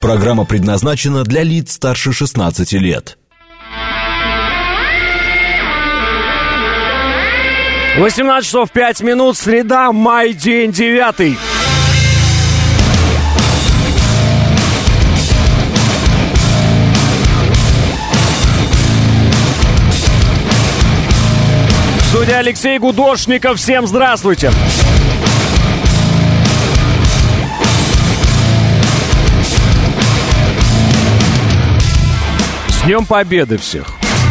Программа предназначена для лиц старше 16 лет. 18 часов 5 минут, среда, май, день 9. Студия Алексей Гудошников. Всем здравствуйте. С Днем Победы всех.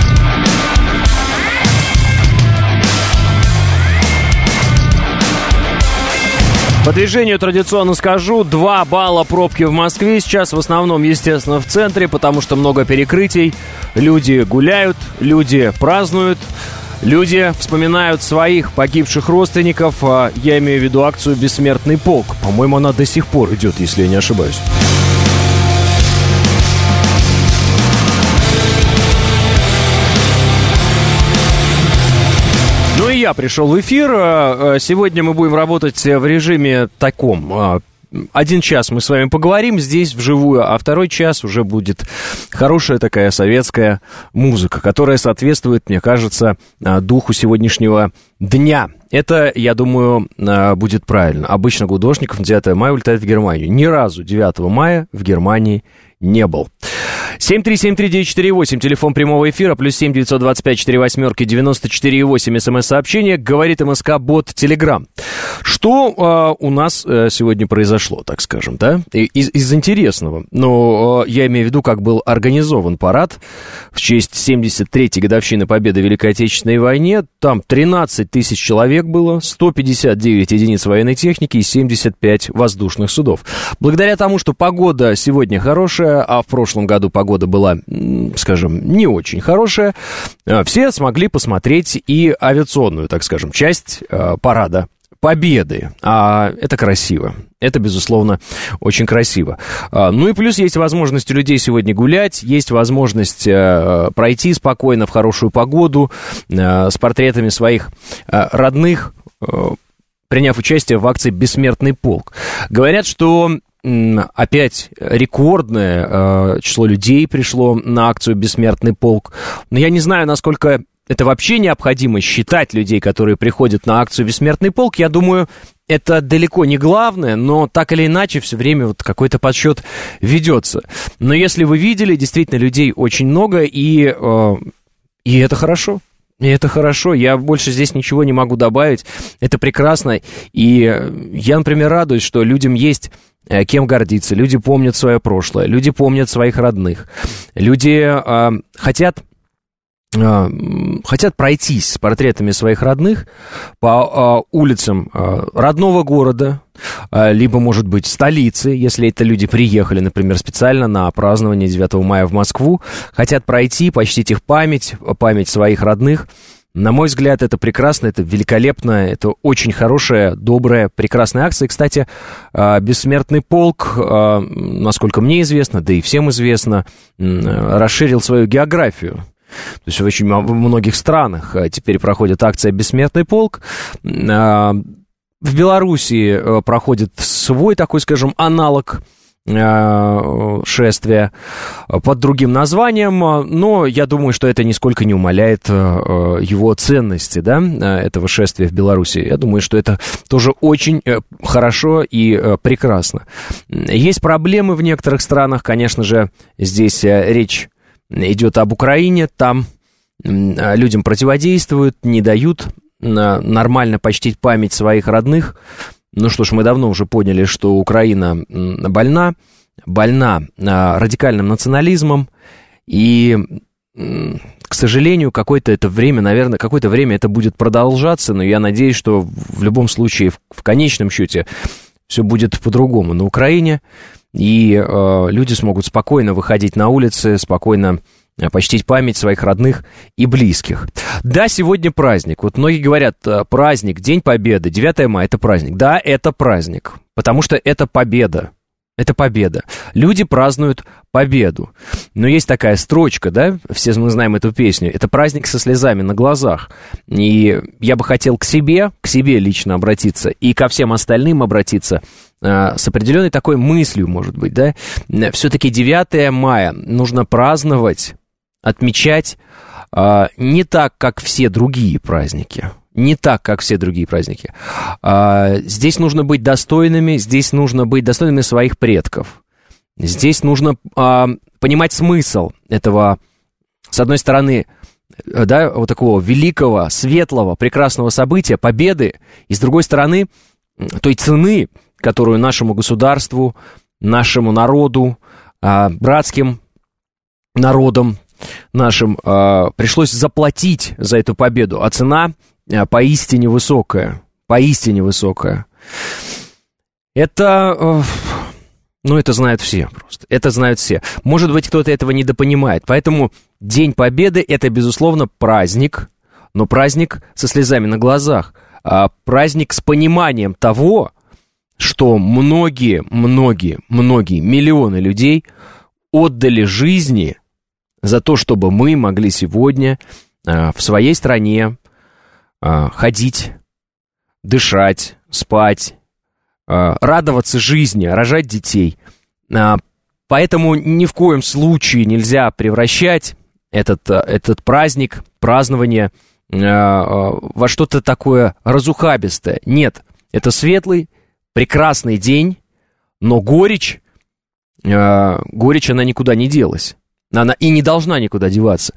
По движению традиционно скажу, 2 балла пробки в Москве. Сейчас в основном, естественно, в центре, потому что много перекрытий. Люди гуляют, люди празднуют, люди вспоминают своих погибших родственников. Я имею в виду акцию «Бессмертный полк». По-моему, она до сих пор идет, если я не ошибаюсь. Ну и я пришел в эфир. Сегодня мы будем работать в режиме таком. 1 час мы с вами поговорим здесь вживую, а 2 час уже будет хорошая такая советская музыка, которая соответствует, мне кажется, духу сегодняшнего дня. Это, я думаю, будет правильно. Обычно Гудошников на 9 мая улетает в Германию. Ни разу 9 мая в Германии не был. 7373948, телефон прямого эфира, +7 925 48 94 8, смс-сообщение, говорит МСК-бот Telegram. Что у нас сегодня произошло, так скажем, да? Из интересного. Но я имею в виду, как был организован парад в честь 73-й годовщины победы в Великой Отечественной войне. Там 13 тысяч человек было, 159 единиц военной техники и 75 воздушных судов. Благодаря тому, что погода сегодня хорошая, а в прошлом году погода была, скажем, не очень хорошая, все смогли посмотреть и авиационную, так скажем, часть парада Победы. А это красиво. Это, безусловно, очень красиво. Ну и плюс есть возможность у людей сегодня гулять, есть возможность пройти спокойно в хорошую погоду с портретами своих родных, приняв участие в акции «Бессмертный полк». Говорят, что опять рекордное число людей пришло на акцию «Бессмертный полк». Но я не знаю, насколько это вообще необходимо считать людей, которые приходят на акцию «Бессмертный полк». Я думаю, это далеко не главное, но так или иначе все время вот какой-то подсчет ведется. Но если вы видели, действительно, людей очень много, и это хорошо. И это хорошо, я больше здесь ничего не могу добавить, это прекрасно. И я, например, радуюсь, что людям есть кем гордиться, люди помнят свое прошлое, люди помнят своих родных, люди хотят пройтись с портретами своих родных по улицам родного города, либо, может быть, столицы, если это люди приехали, например, специально на празднование 9 мая в Москву, хотят пройти, почтить их память своих родных. На мой взгляд, это прекрасно, это великолепно, это очень хорошая, добрая, прекрасная акция. Кстати, «Бессмертный полк», насколько мне известно, да и всем известно, расширил свою географию. То есть в очень многих странах теперь проходит акция «Бессмертный полк». В Белоруссии проходит свой такой, скажем, аналог шествия под другим названием, но я думаю, что это нисколько не умаляет его ценности, да, этого шествия в Беларуси. Я думаю, что это тоже очень хорошо и прекрасно. Есть проблемы в некоторых странах, конечно же, здесь речь идет об Украине, там людям противодействуют, не дают нормально почтить память своих родных. Ну что ж, мы давно уже поняли, что Украина больна радикальным национализмом, и, к сожалению, какое-то время это будет продолжаться, но я надеюсь, что в любом случае, в конечном счете, все будет по-другому на Украине, и люди смогут спокойно выходить на улицы, спокойно почтить память своих родных и близких. Да, сегодня праздник. Вот многие говорят, праздник, День Победы, 9 мая – это праздник. Да, это праздник, потому что это победа. Это победа. Люди празднуют победу. Но есть такая строчка, да, все мы знаем эту песню. Это праздник со слезами на глазах. И я бы хотел к себе лично обратиться и ко всем остальным обратиться с определенной такой мыслью, может быть, да. Все-таки 9 мая нужно праздновать, отмечать не так, как все другие праздники. Не так, как все другие праздники. Здесь нужно быть достойными, здесь нужно быть достойными своих предков. Здесь нужно понимать смысл этого, с одной стороны, да, вот такого великого, светлого, прекрасного события, победы, и с другой стороны, той цены, которую нашему государству, нашему народу, братским народам нашим пришлось заплатить за эту победу, а цена поистине высокая, поистине высокая. Это, это знают все просто, это знают все. Может быть, кто-то этого недопонимает, поэтому День Победы — это, безусловно, праздник, но праздник со слезами на глазах, праздник с пониманием того, что многие миллионы людей отдали жизни за то, чтобы мы могли сегодня в своей стране ходить, дышать, спать, радоваться жизни, рожать детей. Поэтому ни в коем случае нельзя превращать этот праздник, празднование во что-то такое разухабистое. Нет, это светлый, прекрасный день, но горечь, она никуда не делась. Она и не должна никуда деваться.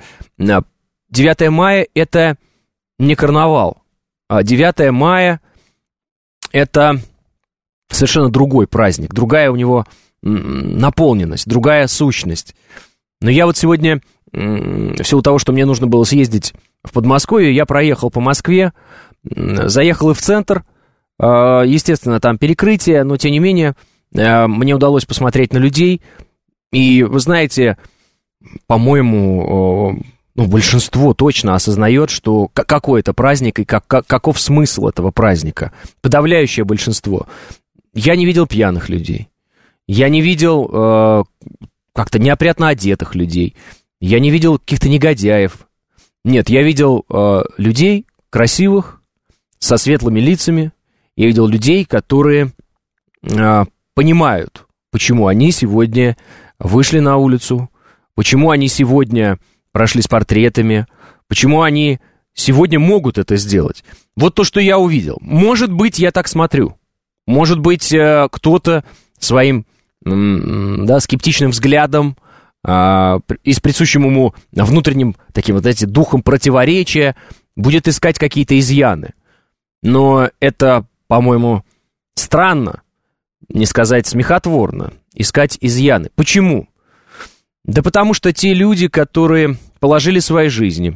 9 мая — это не карнавал. 9 мая — это совершенно другой праздник, другая у него наполненность, другая сущность. Но я вот сегодня, в силу того, что мне нужно было съездить в Подмосковье, я проехал по Москве, заехал и в центр. Естественно, там перекрытие, но тем не менее мне удалось посмотреть на людей. И вы знаете, по-моему, большинство точно осознает, что какой это праздник и каков смысл этого праздника. Подавляющее большинство. Я не видел пьяных людей. Я не видел как-то неопрятно одетых людей. Я не видел каких-то негодяев. Нет, я видел людей красивых, со светлыми лицами. Я видел людей, которые понимают, почему они сегодня вышли на улицу, почему они сегодня прошли с портретами, почему они сегодня могут это сделать. Вот то, что я увидел. Может быть, я так смотрю. Может быть, кто-то своим скептичным взглядом и с присущим ему внутренним таким вот этим духом противоречия будет искать какие-то изъяны. Но это, по-моему, странно, не сказать смехотворно, искать изъяны. Почему? Да потому что те люди, которые положили свои жизни,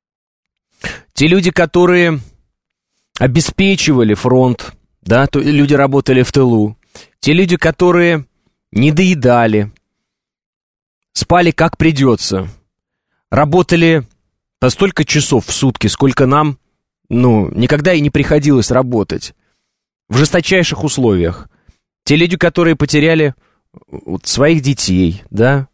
те люди, которые обеспечивали фронт, да, люди работали в тылу, те люди, которые не доедали, спали как придется, работали по столько часов в сутки, сколько нам, никогда и не приходилось работать, в жесточайших условиях. Те люди, которые потеряли своих детей, да,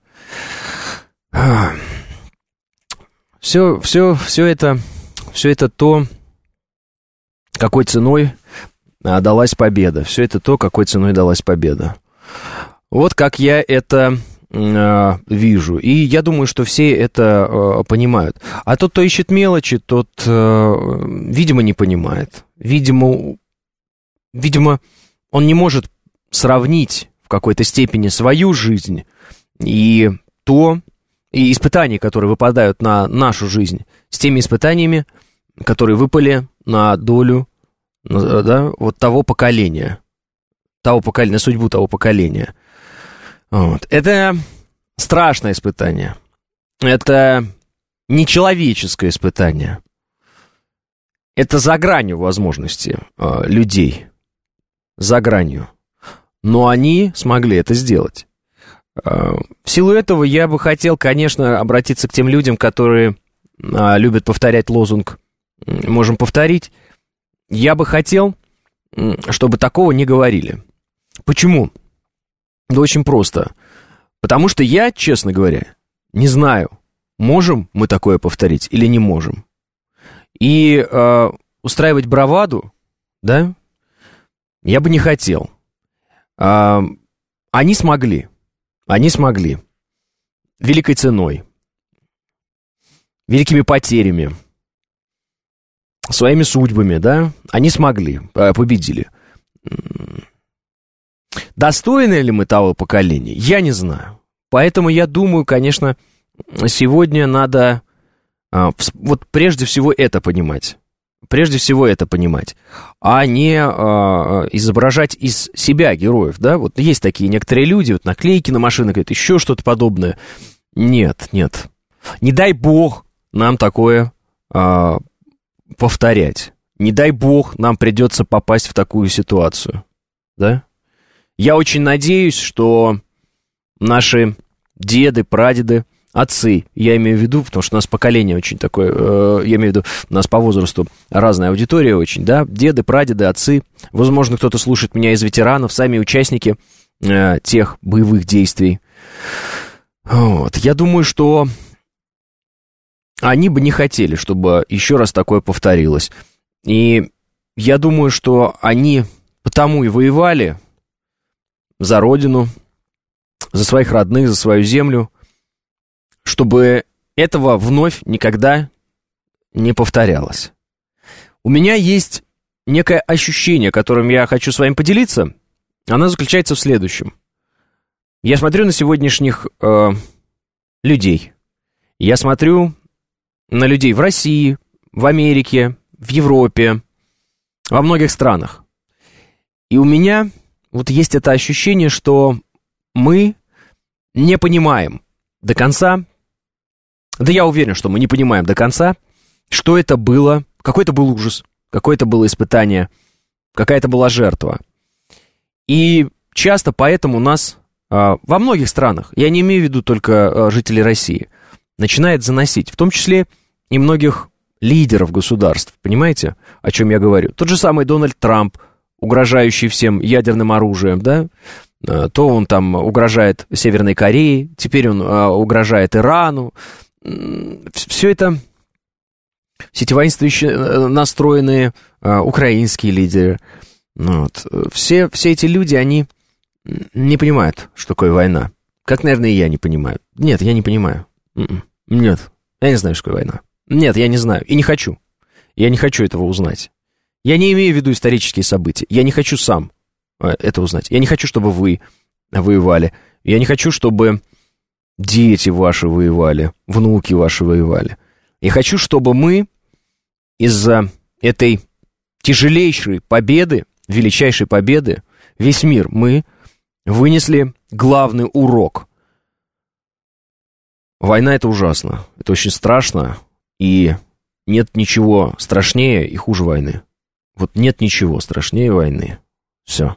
все это то, какой ценой далась победа. Все это то, какой ценой далась победа. Вот как я это вижу. И я думаю, что все это понимают. А тот, кто ищет мелочи, тот, видимо, не понимает. Видимо, он не может сравнить в какой-то степени свою жизнь и испытания, которые выпадают на нашу жизнь, с теми испытаниями, которые выпали на долю, вот того поколения, на судьбу того поколения. Вот. Это страшное испытание. Это нечеловеческое испытание. Это за гранью возможности людей. За гранью. Но они смогли это сделать. В силу этого я бы хотел, конечно, обратиться к тем людям, которые любят повторять лозунг «можем повторить». Я бы хотел, чтобы такого не говорили. Почему? Да очень просто. Потому что я, честно говоря, не знаю, можем мы такое повторить или не можем. И устраивать браваду, да, я бы не хотел. Они смогли. Великой ценой, великими потерями, своими судьбами, да, они смогли, победили. Достойны ли мы того поколения, я не знаю. Поэтому я думаю, конечно, сегодня надо вот прежде всего это понимать. А не изображать из себя героев, да, вот есть такие некоторые люди, вот наклейки на машинах, говорят, еще что-то подобное. Нет, не дай бог нам такое повторять, не дай бог нам придется попасть в такую ситуацию, да. Я очень надеюсь, что наши деды, прадеды, отцы, я имею в виду, потому что у нас поколение очень такое, я имею в виду, у нас по возрасту разная аудитория очень, да, деды, прадеды, отцы, возможно, кто-то слушает меня из ветеранов, сами участники тех боевых действий. Вот. Я думаю, что они бы не хотели, чтобы еще раз такое повторилось. И я думаю, что они потому и воевали за родину, за своих родных, за свою землю, чтобы этого вновь никогда не повторялось. У меня есть некое ощущение, которым я хочу с вами поделиться. Оно заключается в следующем. Я смотрю на сегодняшних людей. Я смотрю на людей в России, в Америке, в Европе, во многих странах. И у меня вот есть это ощущение, что мы не понимаем до конца, да я уверен, что мы не понимаем до конца, что это было, какой это был ужас, какое это было испытание, какая это была жертва. И часто поэтому нас во многих странах, я не имею в виду только жителей России, начинает заносить, в том числе и многих лидеров государств, понимаете, о чем я говорю? Тот же самый Дональд Трамп, угрожающий всем ядерным оружием, да, то он там угрожает Северной Корее, теперь он угрожает Ирану. Все это, все эти воинствующие настроенные украинские лидеры, вот. Все эти люди, они не понимают, что такое война. Как, наверное, и я не понимаю. Нет, я не понимаю. Нет, я не знаю, что такое война. Нет, я не знаю и не хочу. Я не хочу этого узнать. Я не имею в виду исторические события. Я не хочу сам это узнать. Я не хочу, чтобы вы воевали. Я не хочу, чтобы дети ваши воевали, внуки ваши воевали. Я хочу, чтобы мы из-за этой тяжелейшей победы, величайшей победы, весь мир, мы вынесли главный урок. Война — это ужасно, это очень страшно, и нет ничего страшнее и хуже войны. Вот нет ничего страшнее войны. Все.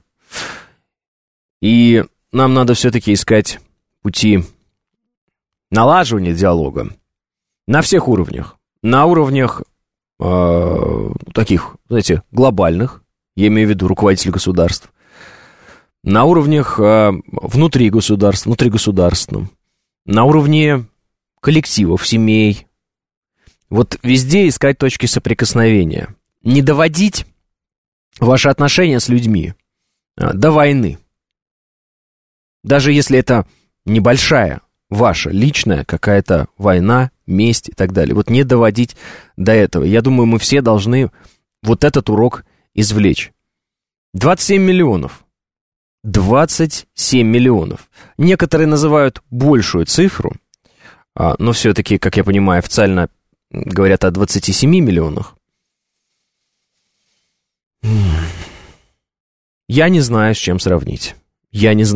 И нам надо все-таки искать пути налаживания диалога на всех уровнях. На уровнях таких, знаете, глобальных, я имею в виду руководителей государств, на уровнях внутри государств, внутригосударственном, на уровне коллективов, семей. Вот везде искать точки соприкосновения. Не доводить ваши отношения с людьми до войны. Даже если это небольшая ваша личная какая-то война, месть и так далее. Вот не доводить до этого. Я думаю, мы все должны вот этот урок извлечь. 27 миллионов. 27 миллионов. Некоторые называют большую цифру, но все-таки, как я понимаю, официально говорят о 27 миллионах. Я не знаю, с чем сравнить. Не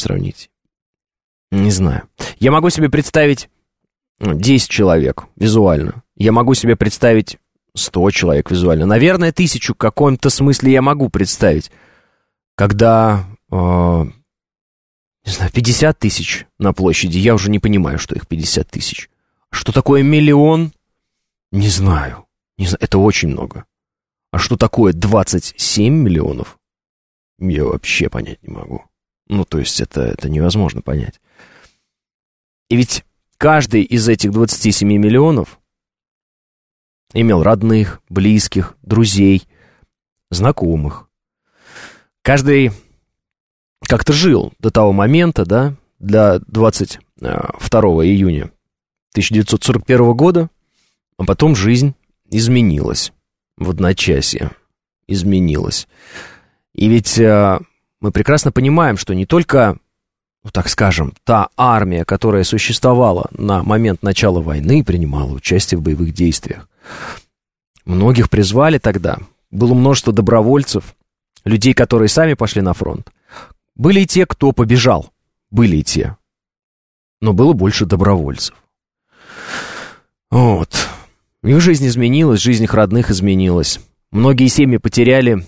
знаю. Я могу себе представить 10 человек визуально. Я могу себе представить 100 человек визуально. Наверное, 1000 в каком-то смысле я могу представить. Когда, не знаю, 50 тысяч на площади, я уже не понимаю, что их 50 тысяч. Что такое миллион? Не знаю. Это очень много. А что такое 27 миллионов? Я вообще понять не могу. Ну, то есть это невозможно понять. И ведь каждый из этих 27 миллионов имел родных, близких, друзей, знакомых. Каждый как-то жил до того момента, да, до 22 июня 1941 года, а потом жизнь изменилась в одночасье. Изменилась. И ведь мы прекрасно понимаем, что не только, ну, так скажем, та армия, которая существовала на момент начала войны, принимала участие в боевых действиях. Многих призвали тогда. Было множество добровольцев, людей, которые сами пошли на фронт. Были и те, кто побежал. Были и те. Но было больше добровольцев. Вот. Их жизнь изменилась, жизнь их родных изменилась. Многие семьи потеряли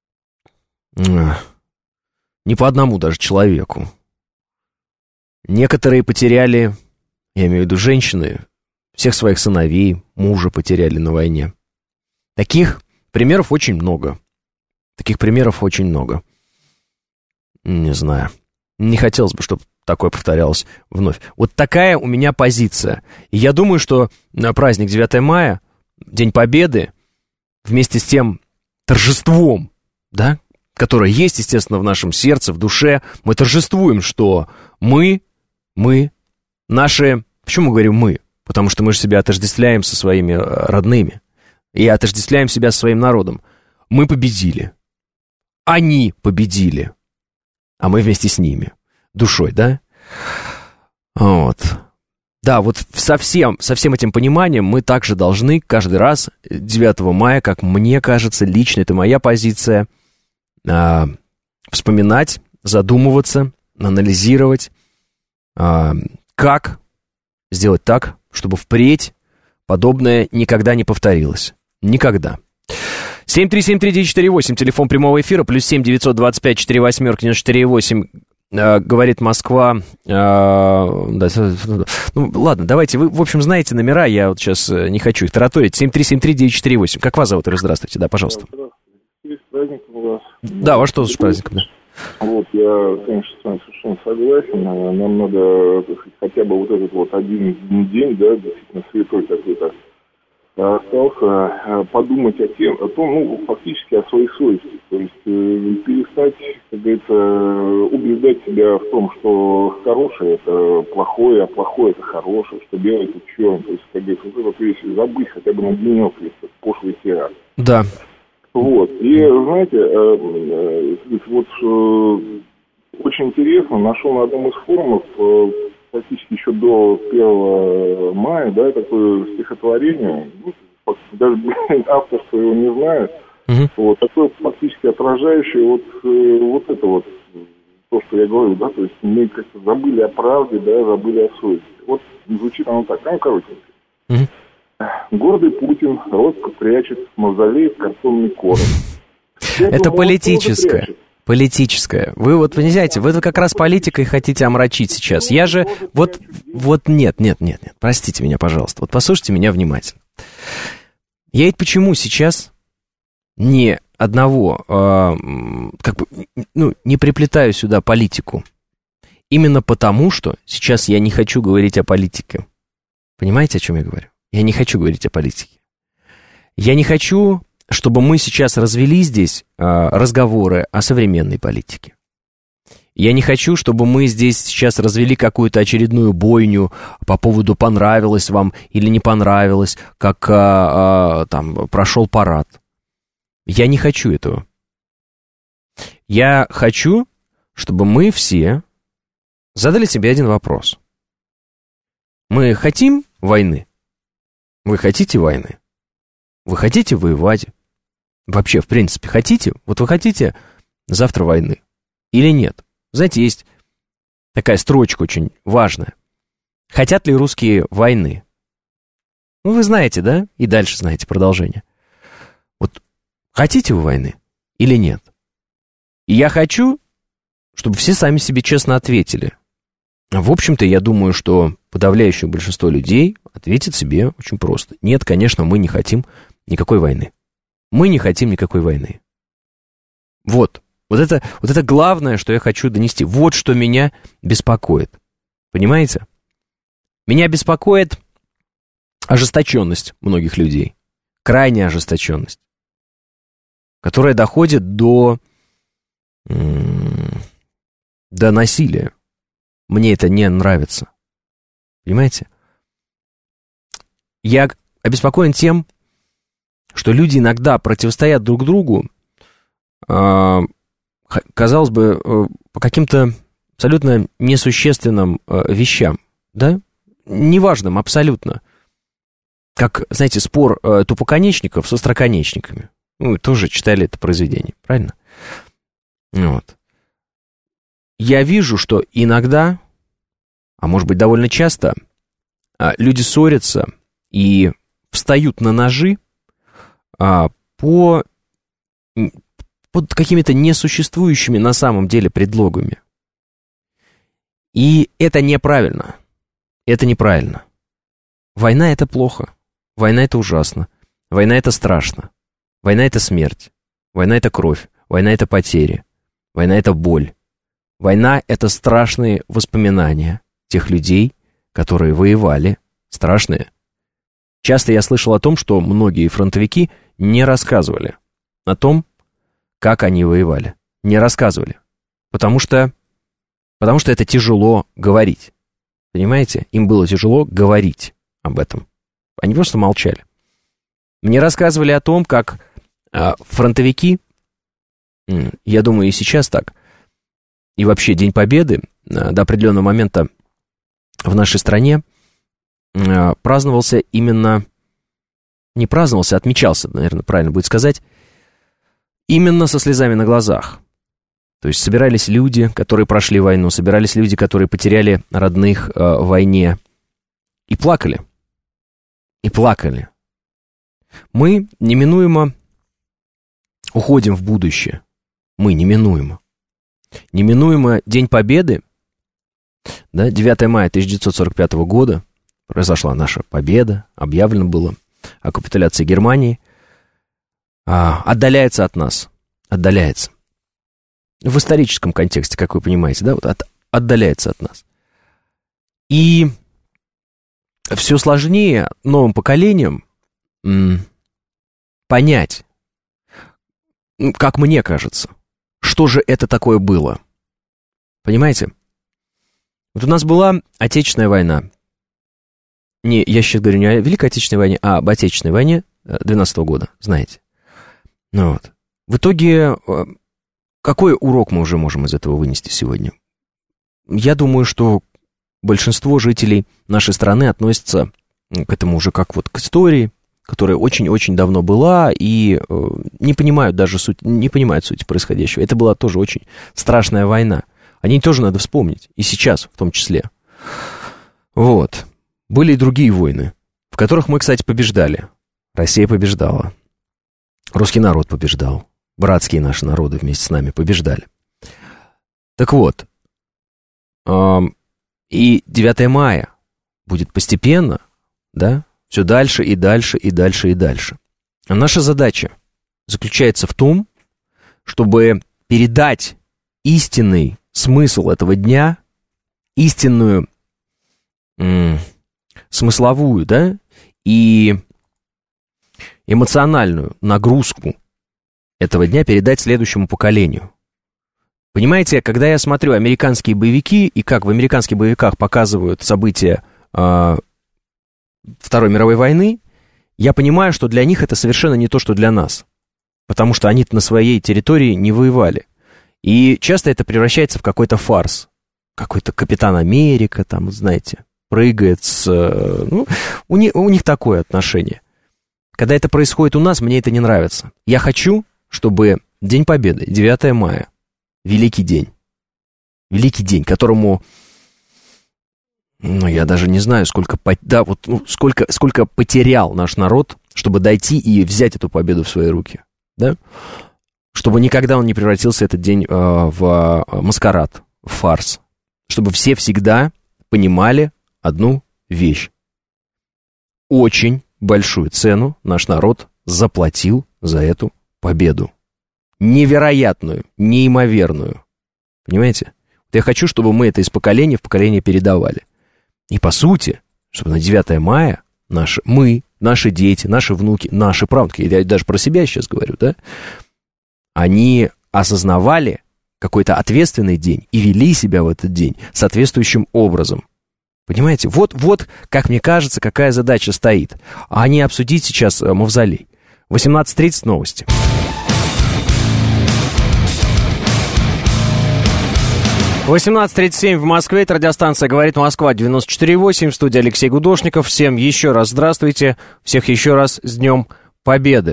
не по одному даже человеку. Некоторые потеряли, я имею в виду женщины, всех своих сыновей, мужа потеряли на войне. Таких примеров очень много. Не знаю. Не хотелось бы, чтобы такое повторялось вновь. Вот такая у меня позиция. И я думаю, что на праздник 9 мая, День Победы, вместе с тем торжеством, да, которое есть, естественно, в нашем сердце, в душе, мы торжествуем, что мы, наши... Почему говорю «мы»? Потому что мы же себя отождествляем со своими родными. И отождествляем себя со своим народом. Мы победили. Они победили. А мы вместе с ними. Душой, да? Вот. Да, вот со всем этим пониманием мы также должны каждый раз 9 мая, как мне кажется, лично, это моя позиция, вспоминать, задумываться, анализировать, как сделать так, чтобы впредь подобное никогда не повторилось. Никогда. 7373948, телефон прямого эфира, +7 925 48 94,8, говорит Москва. Ну, ладно, давайте, вы, в общем, знаете номера, я вот сейчас не хочу их тараторить. 7373948. Как вас зовут? Здравствуйте, да, пожалуйста. Здравствуйте. С праздником у вас. Да, вас что с праздником, да? Вот, я, конечно, с вами совершенно согласен. Нам надо хотя бы вот этот вот один день, да, действительно святой какой-то остался, подумать о том, ну, фактически о своей совести. То есть перестать, как говорится, убеждать себя в том, что хорошее это плохое, а плохое это хорошее, что белое это черное. То есть, как говорится, вот это если забыть хотя бы на денек, если пошлый тираж. Да. Вот. И, знаете, вот очень интересно, нашел на одном из форумов, практически еще до 1 мая, да, такое стихотворение, ну, даже автор своего не знаю, вот, такое фактически отражающее вот это вот, то, что я говорю, да, то есть мы как-то забыли о правде, да, забыли о совести. Вот звучит оно так, коротенько. Гордый Путин робко прячет в мавзолей в картонный короб. Это политическое. Политическое. Вы вот, понимаете, вы как раз политикой хотите омрачить сейчас. Я же, вот нет, простите меня, пожалуйста, вот послушайте меня внимательно. Я ведь почему сейчас ни одного, не приплетаю сюда политику? Именно потому, что сейчас я не хочу говорить о политике. Понимаете, о чем я говорю? Я не хочу говорить о политике. Я не хочу, чтобы мы сейчас развели здесь разговоры о современной политике. Я не хочу, чтобы мы здесь сейчас развели какую-то очередную бойню по поводу понравилось вам или не понравилось, как там прошел парад. Я не хочу этого. Я хочу, чтобы мы все задали себе один вопрос. Мы хотим войны? Вы хотите войны? Вы хотите воевать? Вообще, в принципе, хотите? Вот вы хотите завтра войны? Или нет? Знаете, есть такая строчка очень важная. Хотят ли русские войны? Ну, вы знаете, да? И дальше знаете продолжение. Вот хотите вы войны или нет? И я хочу, чтобы все сами себе честно ответили. В общем-то, я думаю, что подавляющее большинство людей ответит себе очень просто. Нет, конечно, мы не хотим никакой войны. Мы не хотим никакой войны. Вот Вот это главное, что я хочу донести. Вот что меня беспокоит. Понимаете? Меня беспокоит ожесточенность многих людей. Крайняя ожесточенность, которая доходит до насилия. Мне это не нравится. Понимаете? Я обеспокоен тем, что люди иногда противостоят друг другу, казалось бы, по каким-то абсолютно несущественным вещам, да? Неважным абсолютно. Как, знаете, спор тупоконечников с остроконечниками. Ну, тоже читали это произведение, правильно? Вот. Я вижу, что иногда, а может быть довольно часто, люди ссорятся и встают на ножи под какими-то несуществующими на самом деле предлогами. И это неправильно. Это неправильно. Война — это плохо. Война — это ужасно. Война — это страшно. Война — это смерть. Война — это кровь. Война — это потери. Война — это боль. Война — это страшные воспоминания тех людей, которые воевали. Страшные. Часто я слышал о том, что многие фронтовики не рассказывали о том, как они воевали. Не рассказывали. Потому что это тяжело говорить. Понимаете? Им было тяжело говорить об этом. Они просто молчали. Мне рассказывали о том, как фронтовики, я думаю, и сейчас так, и вообще День Победы до определенного момента в нашей стране праздновался именно, не праздновался, отмечался, наверное, правильно будет сказать, именно со слезами на глазах. То есть собирались люди, которые прошли войну, собирались люди, которые потеряли родных в войне, и плакали. И плакали. Мы неминуемо уходим в будущее. Мы неминуемо. Неминуемо День Победы, да, 9 мая 1945 года, произошла наша победа, объявлено было о капитуляции Германии, отдаляется от нас, отдаляется. В историческом контексте, как вы понимаете, да, вот отдаляется от нас. И все сложнее новым поколениям понять, как мне кажется, что же это такое было. Понимаете? Вот у нас была Отечественная война. Я сейчас говорю не о Великой Отечественной войне, а об Отечественной войне 12 года, знаете. Ну вот. В итоге, какой урок мы уже можем из этого вынести сегодня? Я думаю, что большинство жителей нашей страны относятся к этому уже как вот к истории, которая очень-очень давно была, и не понимают даже не понимают сути происходящего. Это была тоже очень страшная война. О ней тоже надо вспомнить, и сейчас в том числе. Вот. Были и другие войны, в которых мы, кстати, побеждали. Россия побеждала. Русский народ побеждал. Братские наши народы вместе с нами побеждали. Так вот, и 9 мая будет постепенно, да, все дальше и дальше и дальше и дальше. А наша задача заключается в том, чтобы передать истинный смысл этого дня, истинную смысловую, да, и эмоциональную нагрузку этого дня передать следующему поколению. Понимаете, когда я смотрю американские боевики, и как в американских боевиках показывают события Второй мировой войны, я понимаю, что для них это совершенно не то, что для нас. Потому что они на своей территории не воевали. И часто это превращается в какой-то фарс. Какой-то Капитан Америка, там, знаете, прыгает с... Ну, у них такое отношение. Когда это происходит у нас, мне это не нравится. Я хочу, чтобы День Победы, 9 мая, великий день, которому, ну, я даже не знаю, сколько потерял наш народ, чтобы дойти и взять эту победу в свои руки, да? Чтобы никогда он не превратился, этот день, в маскарад, в фарс. Чтобы все всегда понимали одну вещь. Очень большую цену наш народ заплатил за эту победу. невероятную, неимоверную. Понимаете? Вот я хочу, чтобы мы это из поколения в поколение передавали. И по сути, чтобы на 9 мая мы, наши дети, наши внуки, наши правнуки, я даже про себя сейчас говорю, да, они осознавали какой-то ответственный день и вели себя в этот день соответствующим образом. Понимаете? Вот, как мне кажется, какая задача стоит. А не обсудить сейчас мавзолей. 18:30 новости. В 18:37 в Москве. Это радиостанция «Говорит Москва», 94.8. В студии Алексей Гудошников. Всем еще раз здравствуйте. Всех еще раз с Днем Победы.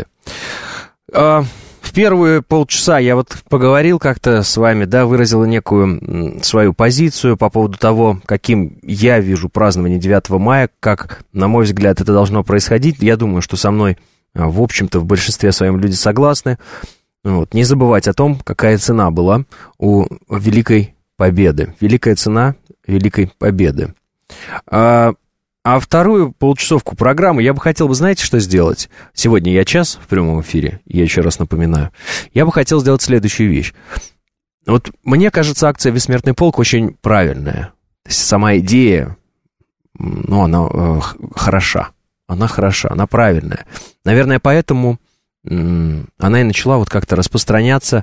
В первые полчаса я вот поговорил как-то с вами, да, выразил некую свою позицию по поводу того, каким я вижу празднование 9 мая, как, на мой взгляд, это должно происходить. Я думаю, что со мной, в общем-то, в большинстве своем люди согласны. Вот. Не забывать о том, какая цена была у Великой Победы. Великая цена Великой Победы. А вторую полчасовку программы я бы хотел, знаете, что сделать? Сегодня я час в прямом эфире, я еще раз напоминаю. Я бы хотел сделать следующую вещь. Вот мне кажется, акция «Бессмертный полк» очень правильная. То есть сама идея, ну, она хороша. Она хороша, она правильная. Наверное, поэтому она и начала вот как-то распространяться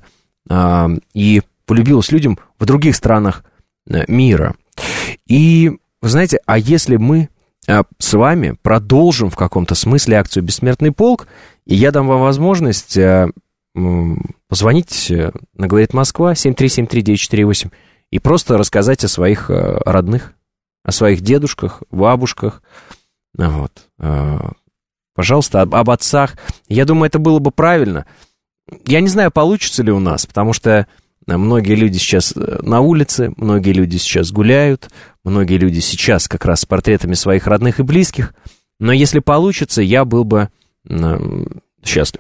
и полюбилась людям в других странах мира. И, вы знаете, а если мы с вами продолжим в каком-то смысле акцию «Бессмертный полк», и я дам вам возможность позвонить на «Говорит Москва» 7373948 и просто рассказать о своих родных, о своих дедушках, бабушках, вот. Пожалуйста, об отцах. Я думаю, это было бы правильно. Я не знаю, получится ли у нас, потому что многие люди сейчас на улице, многие люди сейчас гуляют, многие люди сейчас как раз с портретами своих родных и близких. Но если получится, я был бы счастлив.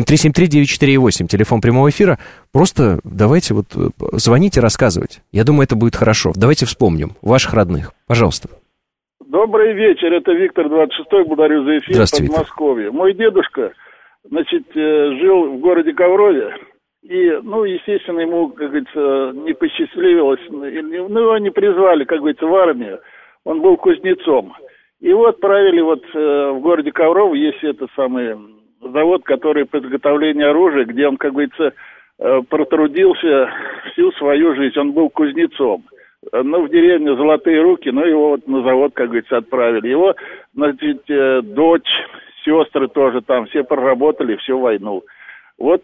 7373948, телефон прямого эфира. Просто давайте вот звоните, рассказывайте. Я думаю, это будет хорошо. Давайте вспомним ваших родных. Пожалуйста. Добрый вечер, это Виктор 26-й, благодарю за эфир, Подмосковье. Мой дедушка, значит, жил в городе Коврове. И, ну, естественно, ему, как говорится, не посчастливилось, ну, его не призвали, как говорится, в армию. Он был кузнецом. И вот отправили вот в городе Коврово, есть это самый завод, который по изготовлению оружия, где он, как говорится, протрудился всю свою жизнь. Он был кузнецом. Ну, в деревне Золотые Руки, но его вот на завод, как говорится, отправили. Его, значит, дочь, сестры тоже там, все проработали всю войну. Вот,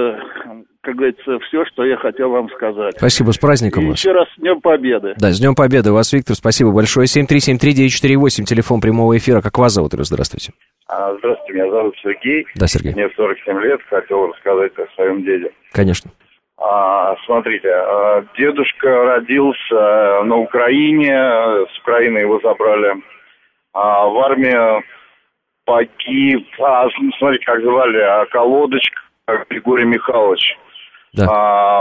как говорится, все, что я хотел вам сказать. Спасибо, с праздником вас. Еще раз с Днем Победы. Да, с Днем Победы вас, Виктор, спасибо большое. 7373948, телефон прямого эфира. Как вас зовут? Здравствуйте. Здравствуйте, меня зовут Сергей. Да, Сергей. Мне 47 лет, хотел рассказать о своем деде. Конечно. Смотрите, дедушка родился на Украине, с Украины его забрали в армию, погиб, смотрите, как звали, Колодочка Григорий Михайлович. Да.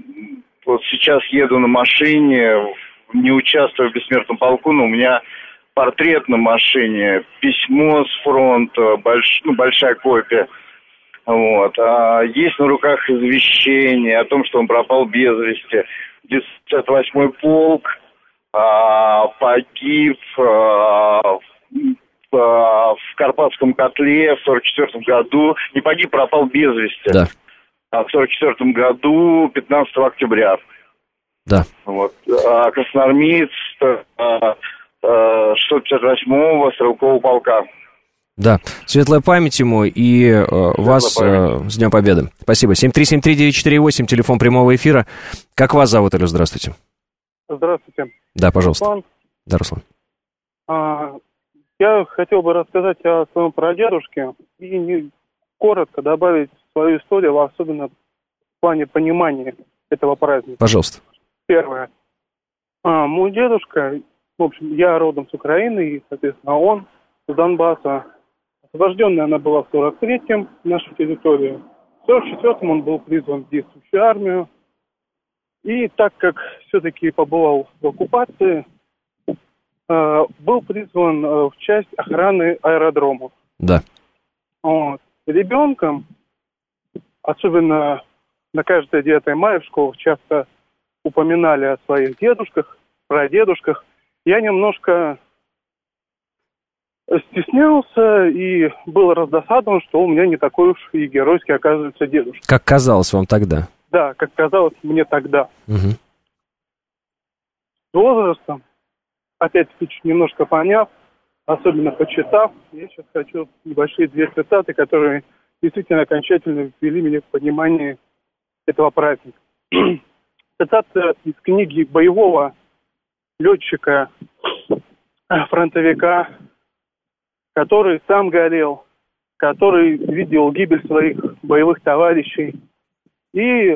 Вот сейчас еду на машине, не участвую в бессмертном полку, но у меня портрет на машине, письмо с фронта, большая копия. Вот. Есть на руках извещение о том, что он пропал без вести. 58-й полк погиб в Карпатском котле в 44-м году. Не погиб, пропал без вести. Да. В 44-м году, 15 октября. Да. Вот. Красноармеец 658-го стрелкового полка. Да, светлая память ему и вас с Днем Победы. Спасибо. 7373948, телефон прямого эфира. Как вас зовут, Илюш? Здравствуйте. Здравствуйте. Да, пожалуйста. Руслан. Да, Руслан. Я хотел бы рассказать о своем прадедушке и коротко добавить свою историю, особенно в плане понимания этого праздника. Пожалуйста. Первое. Мой дедушка, в общем, я родом с Украины, и, соответственно, он с Донбасса. Освобожденная она была в 43-м, нашу территорию. В 44-м он был призван в действующую армию. И так как все-таки побывал в оккупации, был призван в часть охраны аэродрома. Да. Вот. Ребенком, особенно на каждое 9 мая в школах часто упоминали о своих дедушках, прадедушках, я немножко стеснялся и был раздосадован, что у меня не такой уж и геройский, оказывается, дедушка. Как казалось вам тогда? Да, как казалось мне тогда. Угу. С возрастом, опять-таки, немножко поняв, особенно почитав, я сейчас хочу небольшие 2 цитаты, которые действительно окончательно ввели меня в понимание этого праздника. Цитата из книги боевого летчика, фронтовика, который сам горел, который видел гибель своих боевых товарищей. И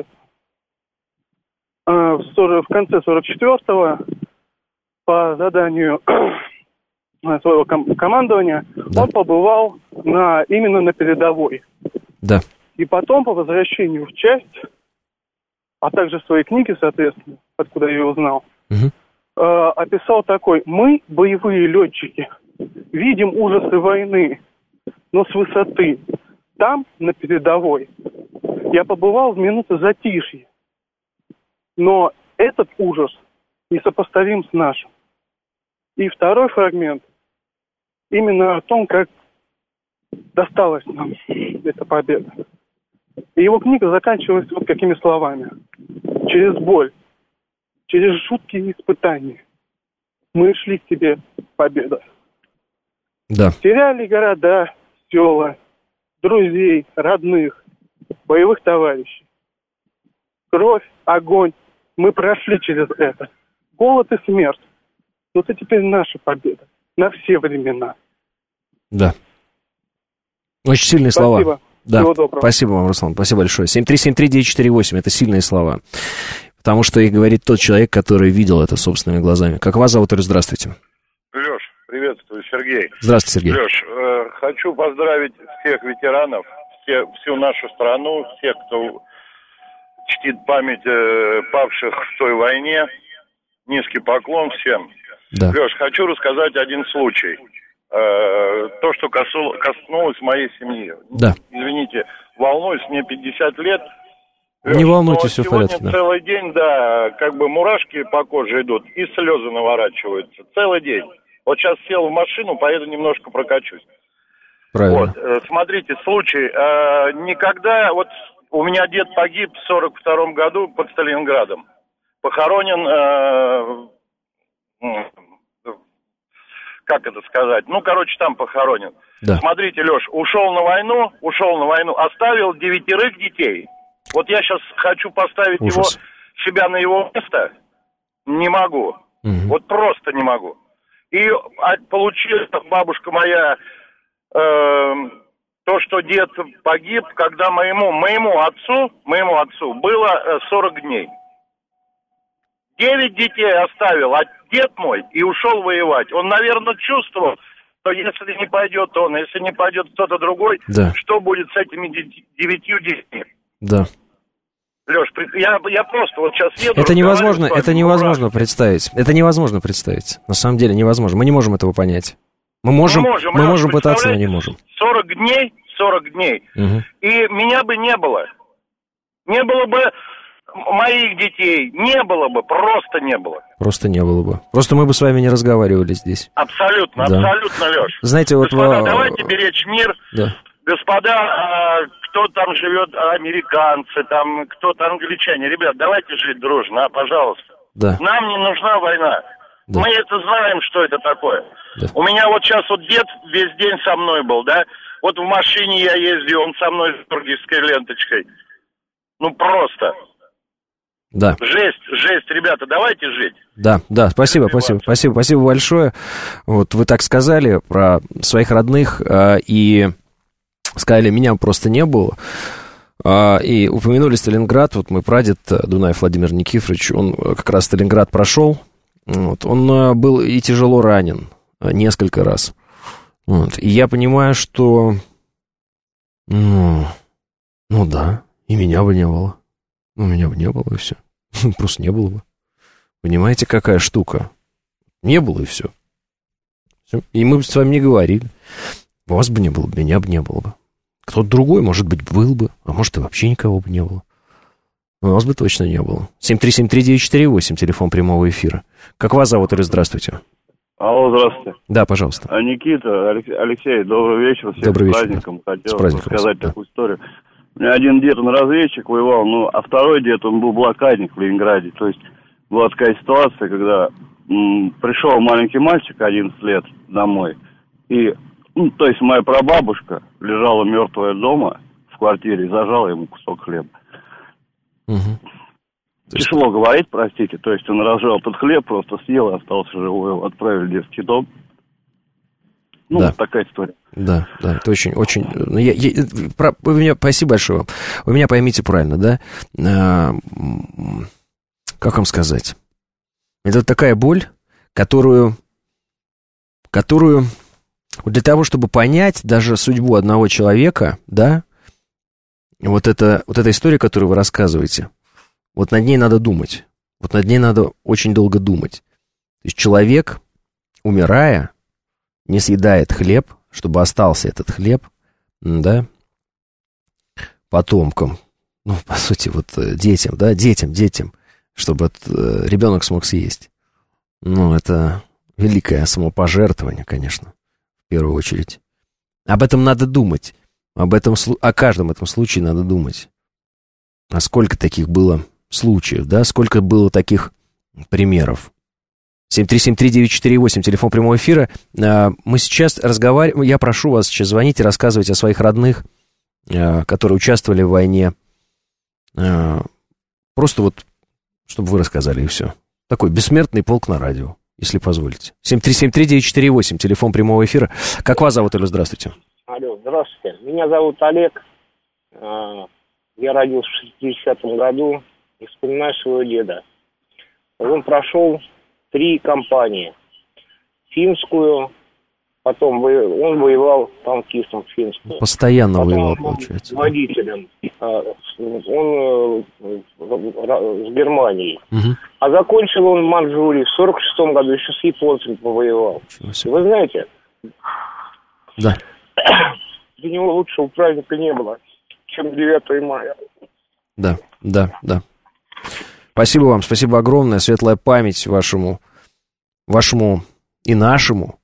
в конце 44-го по заданию своего командования он побывал именно на передовой. Да. И потом по возвращению в часть, а также в своей книге, соответственно, откуда я ее узнал, описал такой: мы, боевые летчики, видим ужасы войны, но с высоты. Там, на передовой, я побывал в минуты затишья. Но этот ужас несопоставим с нашим. И второй фрагмент именно о том, как досталась нам эта победа. И его книга заканчивалась вот какими словами: через боль, через жуткие испытания мы шли к тебе, победа. Да. Теряли города, села, друзей, родных, боевых товарищей. Кровь, огонь, мы прошли через это. Голод и смерть. Но это теперь наша победа. На все времена. Да. Очень сильные слова. Спасибо. Да. Всего доброго. Спасибо вам, Руслан. Спасибо большое. 7373948. Это сильные слова. Потому что их говорит тот человек, который видел это собственными глазами. Как вас зовут, Ирина? Здравствуйте. Леш, приветствую, Сергей. Здравствуйте, Сергей. Леш, хочу поздравить всех ветеранов, всю нашу страну, всех, кто чтит память павших в той войне. Низкий поклон всем. Да. Леш, хочу рассказать один случай. То, что коснулось моей семьи. Да. Извините, волнуюсь, мне 50 лет. Не волнуйтесь, все в порядке. Сегодня целый день, да, как бы мурашки по коже идут, и слезы наворачиваются. Целый день. Вот сейчас сел в машину, поеду немножко прокачусь. Правильно. Вот, смотрите, случай. Никогда, вот у меня дед погиб в 42-м году под Сталинградом. Похоронен, как это сказать, там похоронен. Да. Смотрите, Леш, ушел на войну, оставил 9 детей. Вот я сейчас хочу поставить себя на его место, не могу. Угу. Вот просто не могу. И получила бабушка моя то, что дед погиб, когда моему отцу было 40 дней. 9 детей оставил, а дед мой и ушел воевать. Он, наверное, чувствовал, что если не пойдет он, если не пойдет кто-то другой, да, что будет с этими 9 детьми? Да. Леш, я просто вот сейчас еду... Это невозможно представить. Это невозможно представить. На самом деле невозможно. Мы не можем этого понять. Мы можем пытаться, но не можем. 40 дней. Угу. И меня бы не было. Не было бы моих детей. Не было бы. Просто не было. Просто не было бы. Просто мы бы с вами не разговаривали здесь. Абсолютно, да. Абсолютно, Леш. Знаете, вот... Господа, давайте беречь мир. Да. Господа, кто там живет, американцы, там кто-то англичане. Ребят, давайте жить дружно, пожалуйста. Да. Нам не нужна война. Да. Мы это знаем, что это такое. Да. У меня вот сейчас вот дед весь день со мной был, да? Вот в машине я ездил, он со мной с георгиевской ленточкой. Просто. Да. Жесть, ребята, давайте жить. Да, спасибо большое. Вот вы так сказали про своих родных и сказали, меня просто не было. И упомянули Сталинград. Вот мой прадед Дунаев Владимир Никифорович, он как раз Сталинград прошел. Вот. Он был и тяжело ранен несколько раз. Вот. И я понимаю, что... да, и меня бы не было. Меня бы не было, и все. Просто не было бы. Понимаете, какая штука? Не было, и все. И мы бы с вами не говорили. Вас бы не было, меня бы не было бы. Кто-то другой, может быть, был бы, а может, и вообще никого бы не было. У нас бы точно не было. 7373948, телефон прямого эфира. Как вас зовут, или здравствуйте? Алло, здравствуйте. Да, пожалуйста. Никита, Алексей, добрый вечер. Всем добрый вечер. С праздником. Хотел праздником, рассказать такую историю. У меня один дед, он разведчик воевал, а второй дед, он был блокадник в Ленинграде. То есть была такая ситуация, когда пришел маленький мальчик 11 лет домой, и, то есть моя прабабушка лежала мертвая дома в квартире и зажала ему кусок хлеба. Угу. Тяжело говорить, простите. То есть он разжал этот хлеб, просто съел и остался живой. Его отправили в детский дом. Да. Вот такая история. Да, это очень... Вы меня, спасибо большое вам. Вы меня поймите правильно, да? Как вам сказать? Это такая боль, которую для того, чтобы понять даже судьбу одного человека, да, вот эта история, которую вы рассказываете, вот над ней надо думать. Вот над ней надо очень долго думать. То есть человек, умирая, не съедает хлеб, чтобы остался этот хлеб, да, потомкам, по сути, вот детям, да, детям, чтобы ребенок смог съесть. Это великое самопожертвование, конечно, в первую очередь. Об этом надо думать. О каждом этом случае надо думать. А сколько таких было случаев, да, сколько было таких примеров. 7373948, телефон прямого эфира. Мы сейчас разговариваем, я прошу вас сейчас звонить и рассказывать о своих родных, которые участвовали в войне. Просто вот, чтобы вы рассказали, и все. Такой бессмертный полк на радио, если позволите. 7373948, телефон прямого эфира. Как вас зовут, Алло, здравствуйте. Алло, здравствуйте. Меня зовут Олег. Я родился в 60-м году и вспоминаю своего деда. Он прошел 3 кампании. Финскую, потом он воевал танкистом в Финскую. Постоянно потом воевал, получается. Водителем. Он с Германией. Угу. А закончил он в Манчжурии в 46-м году, еще с японцами повоевал. Вы знаете? Да. Для него лучшего праздника не было, чем 9 мая. Да. Спасибо вам, спасибо огромное. Светлая память вашему и нашему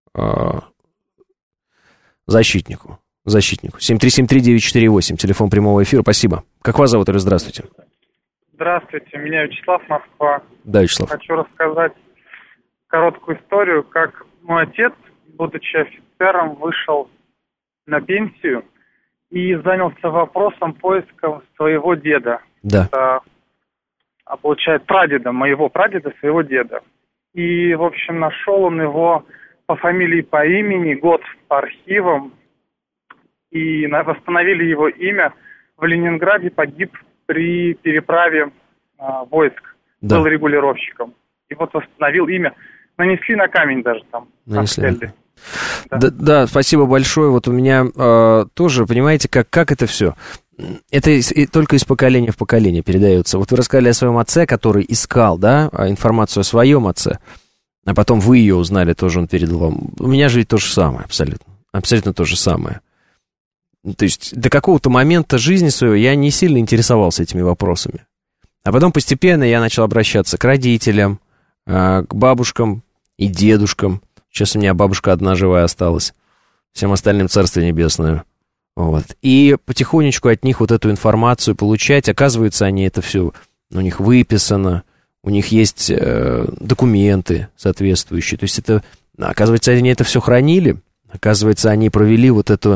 защитнику. 7373948, телефон прямого эфира. Спасибо. Как вас зовут, Ира? Здравствуйте. Здравствуйте, меня Вячеслав, Москва. Да, Вячеслав. Хочу рассказать короткую историю, как мой отец, будучи офицером, вышел на пенсию и занялся вопросом поиска своего деда. Да. Это, получается, моего прадеда, своего деда. И, в общем, нашел он его по фамилии, по имени, год по архивам, и восстановили его имя. В Ленинграде погиб при переправе войск, да. Был регулировщиком. И вот восстановил имя. Нанесли на камень даже там. Нанесли. Да, спасибо большое. Вот у меня тоже, понимаете, как это все? Это только из поколения в поколение передается. Вот вы рассказали о своем отце, который искал, да, информацию о своем отце, а потом вы ее узнали, тоже он передал вам. У меня же ведь то же самое, абсолютно то же самое. То есть до какого-то момента жизни своей я не сильно интересовался этими вопросами. А потом постепенно я начал обращаться к родителям, к бабушкам и дедушкам. Сейчас у меня бабушка одна живая осталась. Всем остальным царствие небесное. Вот. И потихонечку от них вот эту информацию получать. Оказывается, они это все, у них выписано, у них есть документы соответствующие. То есть это, оказывается, они это все хранили. Оказывается, они провели вот эту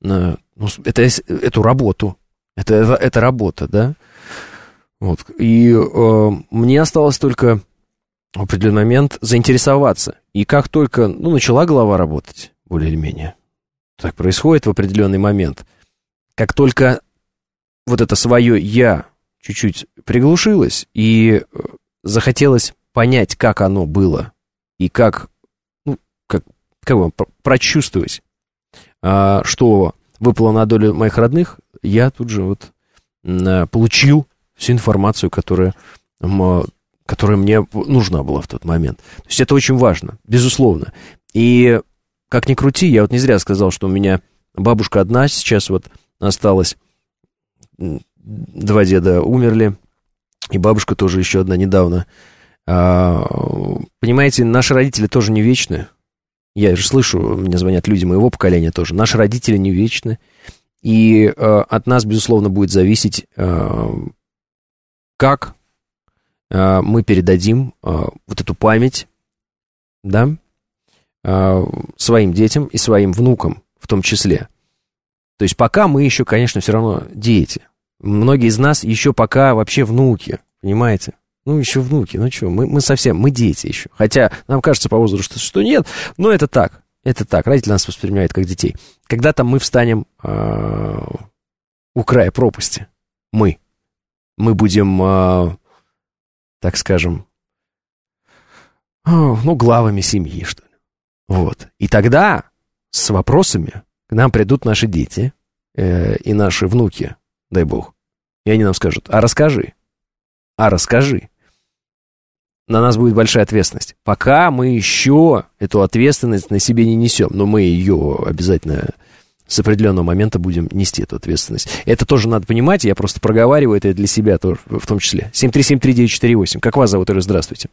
работу. Это работа, да? Вот. И мне осталось только в определенный момент заинтересоваться. И как только, начала голова работать, более или менее, так происходит в определенный момент, как только вот это свое «я» чуть-чуть приглушилось, и захотелось понять, как оно было, и как прочувствовать, что выпало на долю моих родных, я тут же получил всю информацию, которая мне нужна была в тот момент. То есть это очень важно, безусловно. И как ни крути, я не зря сказал, что у меня бабушка одна сейчас осталась, 2 деда умерли, И бабушка тоже еще одна недавно. Понимаете, наши родители тоже не вечны. Я же слышу, мне звонят люди моего поколения тоже. Наши родители не вечны. И от нас, безусловно, будет зависеть, как мы передадим вот эту память, да, своим детям и своим внукам в том числе. То есть пока мы еще, конечно, все равно дети. Многие из нас еще пока вообще внуки, понимаете? Ну, еще внуки, ну что, мы дети еще. Хотя нам кажется по возрасту, что нет, но это так, родители нас воспринимают как детей. Когда-то мы встанем у края пропасти, мы будем, так скажем, главами семьи, что ли. Вот. И тогда с вопросами к нам придут наши дети и наши внуки, дай бог. И они нам скажут, а расскажи. На нас будет большая ответственность. Пока мы еще эту ответственность на себе не несем, но мы ее обязательно с определенного момента будем нести, эту ответственность. Это тоже надо понимать, я просто проговариваю это для себя тоже, в том числе. 7373948. Как вас зовут, Оля? Здравствуйте.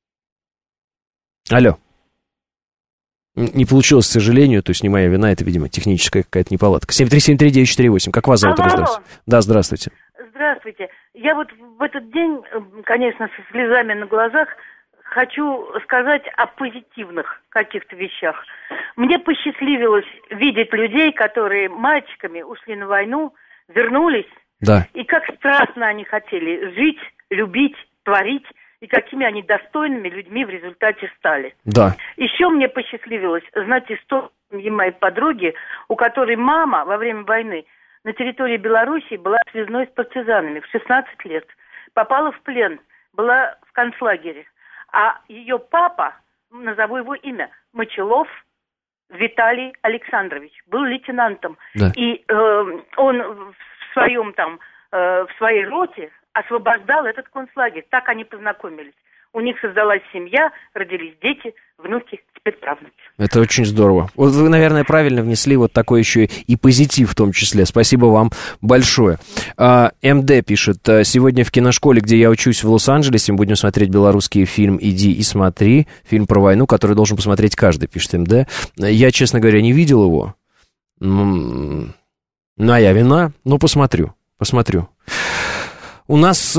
Алло. Не получилось, к сожалению, то есть не моя вина, это, видимо, техническая какая-то неполадка. 7373948. Как вас зовут? Здравствуйте. Да, здравствуйте. Здравствуйте. Я вот в этот день, конечно, со слезами на глазах, хочу сказать о позитивных каких-то вещах. Мне посчастливилось видеть людей, которые мальчиками ушли на войну, вернулись, да. И как страстно они хотели жить, любить, творить, и какими они достойными людьми в результате стали. Да. Еще мне посчастливилось знать историю моей подруги, у которой мама во время войны на территории Белоруссии была связной с партизанами в 16 лет. Попала в плен, была в концлагере. А ее папа, назову его имя, Мочелов Виталий Александрович, был лейтенантом. Да. И он в своей роте освобождал этот концлагерь. Так они познакомились. У них создалась семья, родились дети, внуки, теперь правнуки. Это очень здорово. Вот вы, наверное, правильно внесли вот такой еще и позитив в том числе. Спасибо вам большое. МД пишет: сегодня в киношколе, где я учусь в Лос-Анджелесе, мы будем смотреть белорусский фильм «Иди и смотри», фильм про войну, который должен посмотреть каждый, пишет МД. Я, честно говоря, не видел его. Моя вина, но посмотрю. У нас...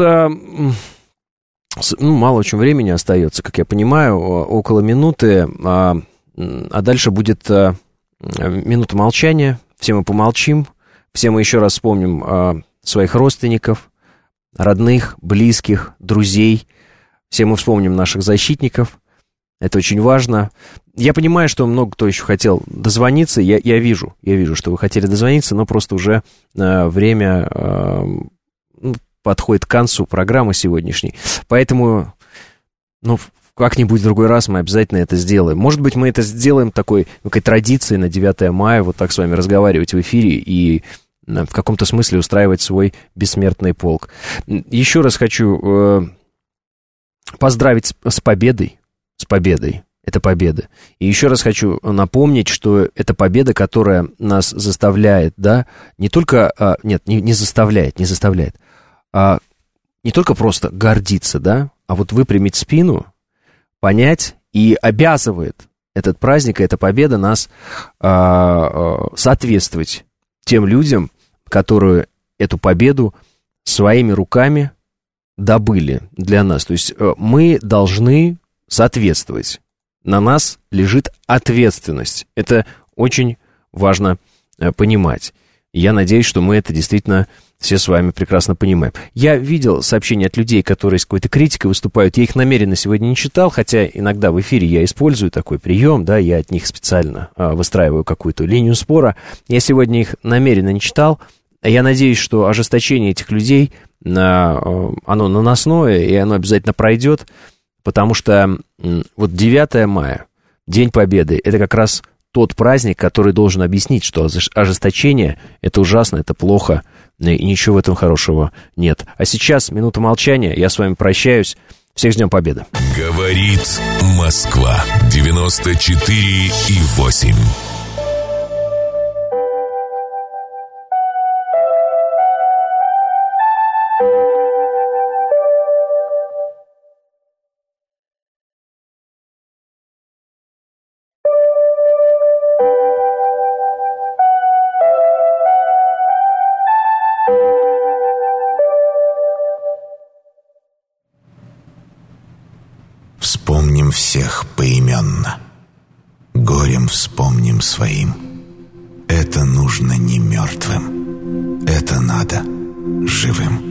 мало очень времени остается, как я понимаю, около минуты, а дальше будет минута молчания, все мы помолчим, все мы еще раз вспомним своих родственников, родных, близких, друзей, все мы вспомним наших защитников, это очень важно. Я понимаю, что много кто еще хотел дозвониться, я вижу, что вы хотели дозвониться, но просто уже время... подходит к концу программы сегодняшней. Поэтому, как-нибудь в другой раз мы обязательно это сделаем. Может быть, мы это сделаем такой традицией на 9 мая, вот так с вами разговаривать в эфире и в каком-то смысле устраивать свой бессмертный полк. Еще раз хочу поздравить с победой. Это победа. И еще раз хочу напомнить, что это победа, которая нас заставляет, да, не только... не заставляет, не только просто гордиться, да, а вот выпрямить спину, понять и обязывает этот праздник, эта победа нас соответствовать тем людям, которые эту победу своими руками добыли для нас. То есть мы должны соответствовать. На нас лежит ответственность. Это очень важно понимать. Я надеюсь, что мы это действительно все с вами прекрасно понимаем. Я видел сообщения от людей, которые с какой-то критикой выступают. Я их намеренно сегодня не читал, хотя иногда в эфире я использую такой прием, да, я от них специально выстраиваю какую-то линию спора. Я сегодня их намеренно не читал. Я надеюсь, что ожесточение этих людей, оно наносное, и оно обязательно пройдет, потому что вот 9 мая, День Победы, это как раз тот праздник, который должен объяснить, что ожесточение – это ужасно, это плохо, и ничего в этом хорошего нет. А сейчас минута молчания, я с вами прощаюсь. Всех с Днем Победы. Говорит Москва, 94,8. всех поименно. Горем вспомним своим. Это нужно не мертвым, это надо живым.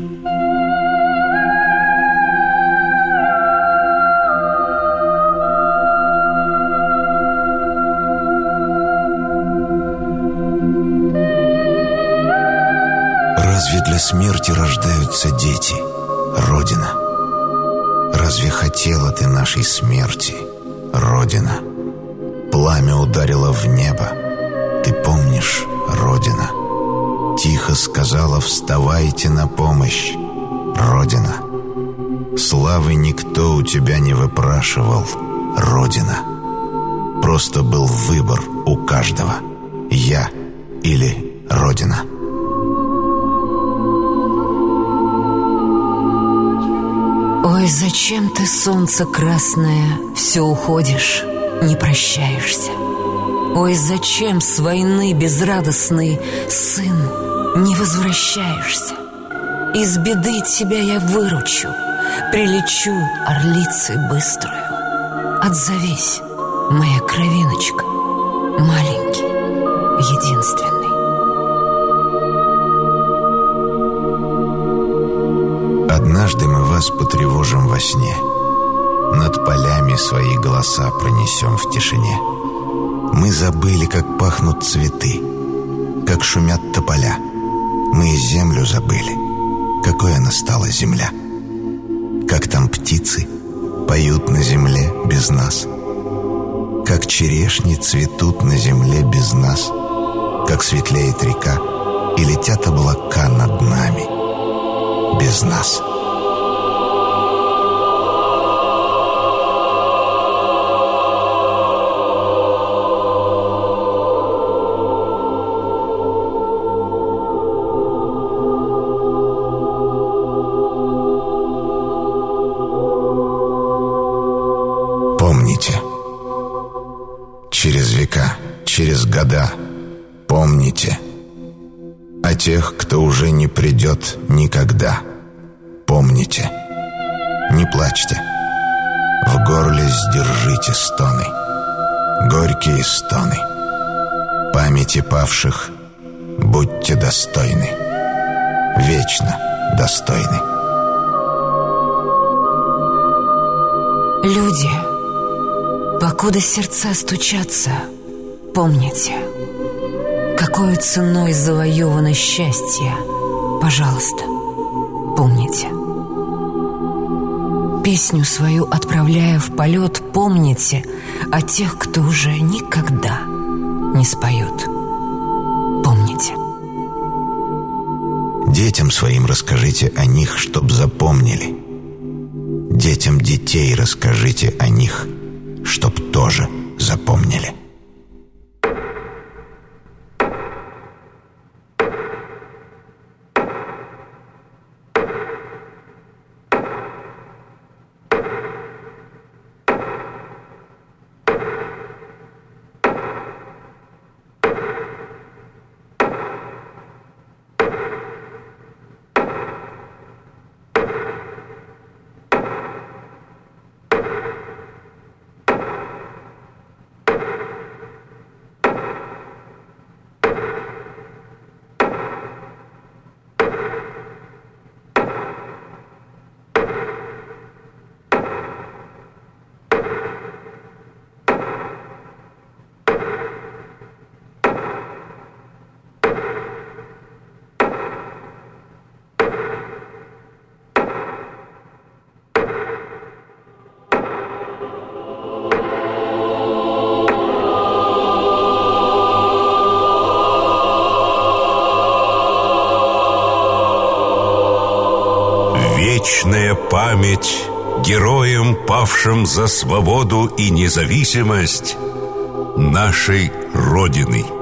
Разве для смерти рождаются дети, Родина? Разве хотела ты нашей смерти, Родина? Пламя ударило в небо, ты помнишь, Родина? Тихо сказала: вставайте на помощь, Родина. Славы никто у тебя не выпрашивал, Родина. Просто был выбор у каждого: я или Родина. Ой, зачем ты, солнце красное, все уходишь, не прощаешься? Ой, зачем с войны безрадостный, сын, не возвращаешься? Из беды тебя я выручу, прилечу орлицей быструю. Отзовись, моя кровиночка, маленький, единственный. Однажды мы вас потревожим во сне, над полями свои голоса пронесем в тишине. Мы забыли, как пахнут цветы, как шумят тополя. Мы и землю забыли, какой она стала земля. Как там птицы поют на земле без нас, как черешни цветут на земле без нас, как светлеет река и летят облака над нами без нас. Помните, через века, через года, помните о тех, кто уже не придет никогда. Помните, не плачьте, в горле сдержите стоны, горькие стоны. Памяти павших будьте достойны, вечно достойны. Люди, покуда сердца стучатся, помните, какой ценой завоевано счастье. Пожалуйста, помните. Песню свою отправляя в полет, помните о тех, кто уже никогда не споет. Помните. Детям своим расскажите о них, чтоб запомнили. Детям детей расскажите о них, чтоб тоже запомнили. Вечная память героям, павшим за свободу и независимость нашей Родины.